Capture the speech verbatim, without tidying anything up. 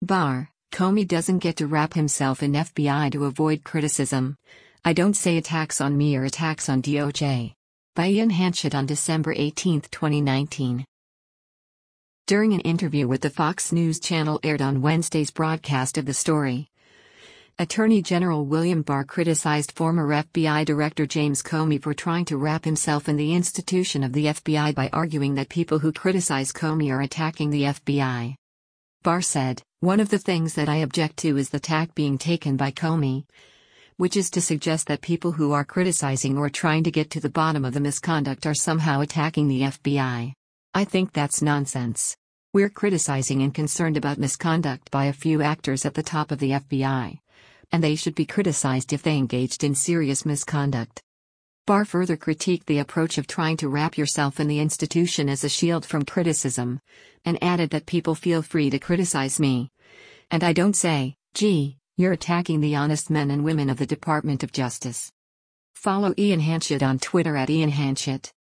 Barr, Comey doesn't get to wrap himself in F B I to avoid criticism. I don't say attacks on me or attacks on D O J. By Ian Hanchett on December eighteenth, twenty nineteen. During an interview with the Fox News Channel aired on Wednesday's broadcast of the story, Attorney General William Barr criticized former F B I Director James Comey for trying to wrap himself in the institution of the F B I by arguing that people who criticize Comey are attacking the F B I. Barr said, "One of the things that I object to is the tack being taken by Comey, which is to suggest that people who are criticizing or trying to get to the bottom of the misconduct are somehow attacking the F B I. I think that's nonsense. We're criticizing and concerned about misconduct by a few actors at the top of the F B I. And they should be criticized if they engaged in serious misconduct." Barr further critiqued the approach of trying to wrap yourself in the institution as a shield from criticism, and added that people feel free to criticize me. And I don't say, gee, you're attacking the honest men and women of the Department of Justice. Follow Ian Hanchett on Twitter at Ian Hanchett.